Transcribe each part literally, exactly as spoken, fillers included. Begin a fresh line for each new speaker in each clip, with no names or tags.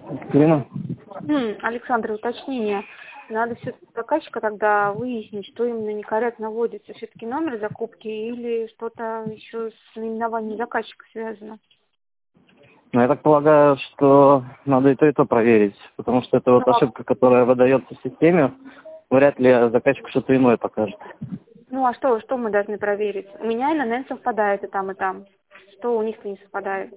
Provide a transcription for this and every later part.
Ирина?
М, Александр, уточнение. Надо все-таки заказчика тогда выяснить, что именно некорректно вводится. Все-таки номер закупки или что-то еще с наименованием заказчика связано.
Ну, я так полагаю, что надо и то, и то проверить, потому что это
Ну,
вот
а,
ошибка, которая выдается в системе, вряд ли заказчик что-то иное покажет.
ну, а что, что мы должны проверить? У меня эн эн эн совпадает и там, и там. Что у них-то не совпадает?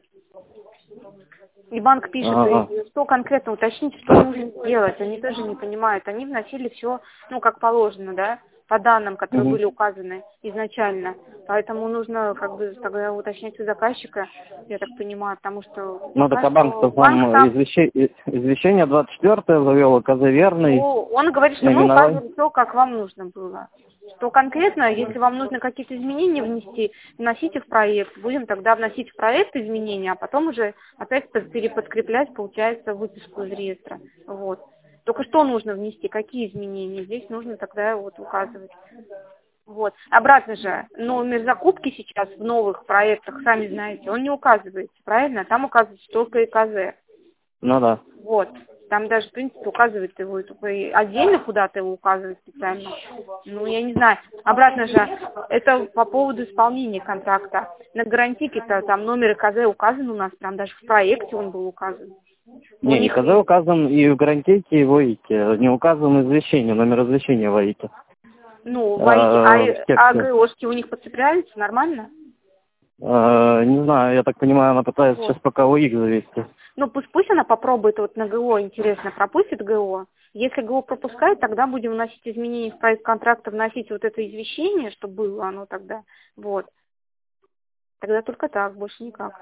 И банк пишет,
Ага.
и что конкретно уточнить, что нужно сделать. Они тоже не понимают. Они вносили все, ну, как положено, да, по данным, которые
Мгм.
были указаны изначально. Поэтому нужно, как бы, тогда уточнять у заказчика, я так понимаю, потому что
Ну, так
пока
а банк-то
что банк
вам
там,
извещение, извещение двадцать четвёртое завел, ОКЗ верный,
ну, он говорит, что мы
наименование.
указывали все, как вам нужно было. Что конкретно, если вам нужно какие-то изменения внести, вносите в проект. Будем тогда вносить в проект изменения, а потом уже опять под- переподкреплять, получается, выписку из реестра. Вот. Только что нужно внести, какие изменения, здесь нужно тогда вот указывать. Вот. Обратно же, номер закупки сейчас в новых проектах, сами знаете, он не указывается, правильно? Там указывается только и ка зэ.
Ну да.
Вот. Там даже, в принципе, указывает его только и отдельно куда-то его указывает специально. Ну, я не знаю. Обратно же, это по поводу исполнения контракта. На гарантийке-то там номер ка зэ указан у нас, там даже в проекте он был указан. У
Не, и
них,
КЗ указан и в гарантийке, и в ОИКе. Не указан извещение, номер извещения в ОИКе.
ну, в АИ-
Э, в
а, а
тексте.
ГОшки у них подцепляются нормально?
Э, не знаю, я так понимаю, она пытается
Вот.
сейчас пока ОИК завести.
Ну, пусть, пусть она попробует вот на гэ о, интересно, пропустит гэ о. Если гэ о пропускает, тогда будем вносить изменения в проект контракта, вносить вот это извещение, чтобы было оно тогда. Вот. Тогда только так, больше никак.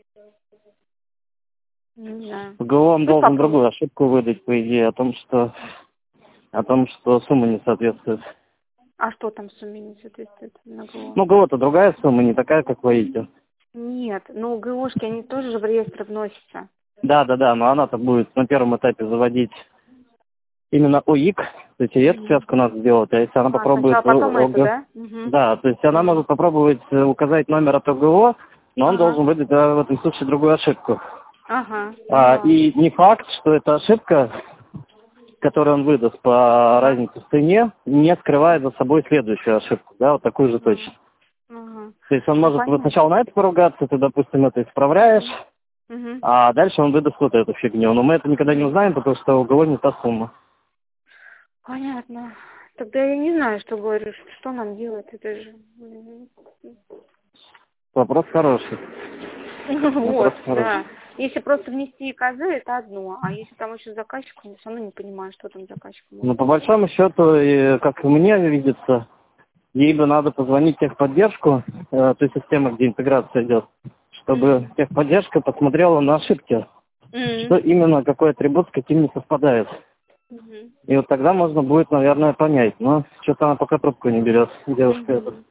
Не знаю.
В ГО он
Пусть
должен
попробует.
другую ошибку выдать, по идее, о том, что о том, что сумма не соответствует.
А что там в сумме не соответствует на гэ о?
Ну, ГО-то другая сумма, не такая, как в ОИКе.
Нет, ну гэ о-шки, они тоже же в реестр вносятся.
Да, да, да, но она-то будет на первом этапе заводить именно ОИК, то есть и эту
Мгм.
связку надо сделать, а если она
А, сначала
попробует
потом
О-
это,
ОГ,
да? Угу.
да, то есть она может попробовать э, указать номер от ОГО, но он
Ага.
должен выдать э, в этом случае другую ошибку.
Ага,
А,
поняла.
и не факт, что эта ошибка, которую он выдаст по
Ага.
разнице в цене, не скрывает за собой следующую ошибку, да, вот такую же
Ага.
точно.
Ага.
То есть он
Ну,
может вот
понятно.
сначала на это поругаться, ты, допустим, это исправляешь,
Угу.
а дальше он выдаст вот эту фигню. Но мы это никогда не
Угу.
узнаем, потому что уговор не та сумма.
Понятно. Тогда я не знаю, что говоришь. Что нам делать? Это же... м,
Вопрос хороший.
Вот,
Вопрос хороший.
да. Если просто внести ка зэ, это одно. А если там еще заказчик, я все равно не понимаю, что там заказчик
Но
может
по
быть.
большому счету, и как мне видится, ей бы надо позвонить в техподдержку, э, той системы, где интеграция идет, чтобы
М.
техподдержка посмотрела на ошибки, что
М.
именно, какой атрибут с каким не совпадает.
Мгм.
И вот тогда можно будет, наверное, понять. Но что-то она пока трубку не берет, девушка эта.
Мгм.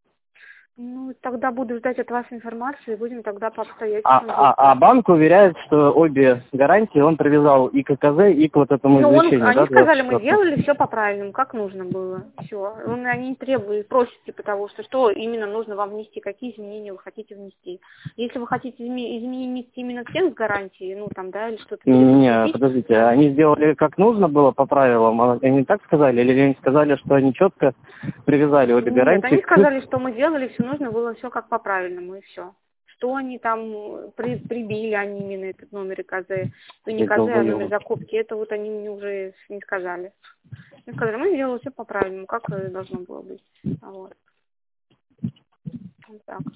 Ну, тогда буду ждать от вас информации, и будем тогда по
А,
обстоятельствам
а, а
действовать.
банк уверяет, что обе гарантии он привязал и к КЗ, и к вот этому
Ну, он,
извещению,
они
да,
сказали, мы
двадцать четвёртому.
делали все по правильному, как нужно было. Все. Он, они требуют, просят типа того, что что именно нужно вам внести, какие изменения вы хотите внести. Если вы хотите изме- изменения внести именно текст гарантии, ну там, да, или что-то
Не,
переподключить,
подождите, они сделали как нужно было по правилам, а они так сказали, или они сказали, что они четко привязали обе
нет,
гарантии
они
к...
сказали, что мы делали, все нужно было все как по правильному, и все. Что они там при- прибили, они именно этот номер и ка зэ, то не
Эти
ка зэ, а номер
долбоёбы.
закупки, это вот они мне уже не сказали. Они сказали, мы сделали все по правильному, как и должно было быть. А вот. Вот так.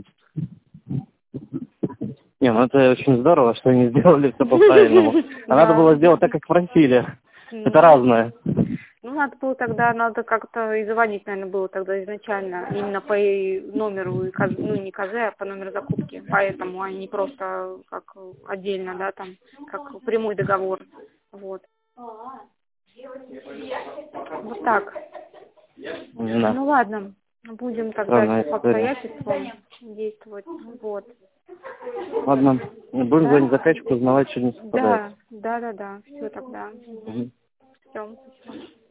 Не, ну это очень здорово, что они сделали все по-правильному. А надо
Да.
было сделать так, как просили. Это
Ну,
разное.
ну, надо было тогда, надо как-то и заводить, наверное, было тогда изначально, именно по и номеру, и ка зэ, ну, не ка зэ, а по номеру закупки. Поэтому, а не просто как отдельно, да, там, как прямой договор. Вот. Вот так.
Да,
Ну, ладно. Будем тогда
странная
все по
история.
обстоятельствам действовать. Вот.
Ладно, будем звонить
Да?
заказчику, узнавать, что не совпадает.
Да, да, да, да. Все тогда.
Мгм.
Все.